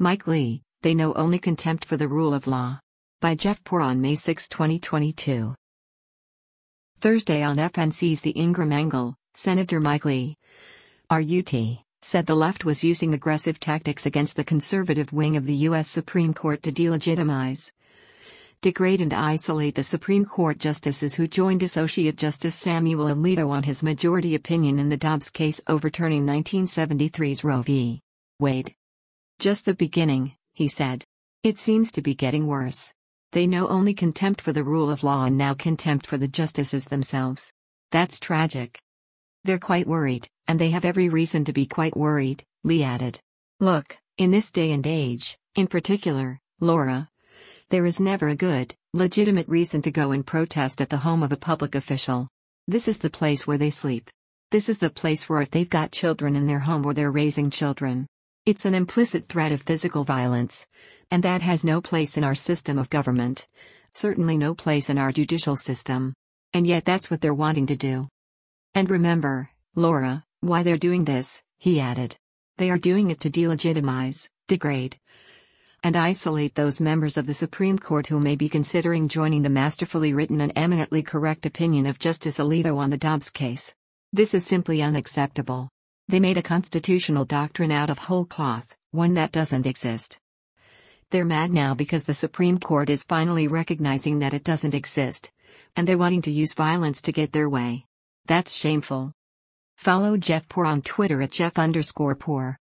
Mike Lee, They Know Only Contempt for the Rule of Law. By Jeff Poor on May 6, 2022. Thursday on FNC's The Ingraham Angle, Senator Mike Lee, RUT, said the left was using aggressive tactics against the conservative wing of the U.S. Supreme Court to delegitimize, degrade and isolate the Supreme Court justices who joined Associate Justice Samuel Alito on his majority opinion in the Dobbs case overturning 1973's Roe v. Wade. Just the beginning, he said. It seems to be getting worse. They know only contempt for the rule of law and now contempt for the justices themselves. That's tragic. They're quite worried, and they have every reason to be quite worried, Lee added. Look, in this day and age, in particular, Laura, there is never a good, legitimate reason to go and protest at the home of a public official. This is the place where they sleep. This is the place where if they've got children in their home or they're raising children. It's an implicit threat of physical violence, and that has no place in our system of government. Certainly no place in our judicial system. And yet that's what they're wanting to do. And remember, Laura, why they're doing this, he added. They are doing it to delegitimize, degrade, and isolate those members of the Supreme Court who may be considering joining the masterfully written and eminently correct opinion of Justice Alito on the Dobbs case. This is simply unacceptable. They made a constitutional doctrine out of whole cloth, one that doesn't exist. They're mad now because the Supreme Court is finally recognizing that it doesn't exist, and they're wanting to use violence to get their way. That's shameful. Follow Jeff Poor on Twitter at Jeff_Poor.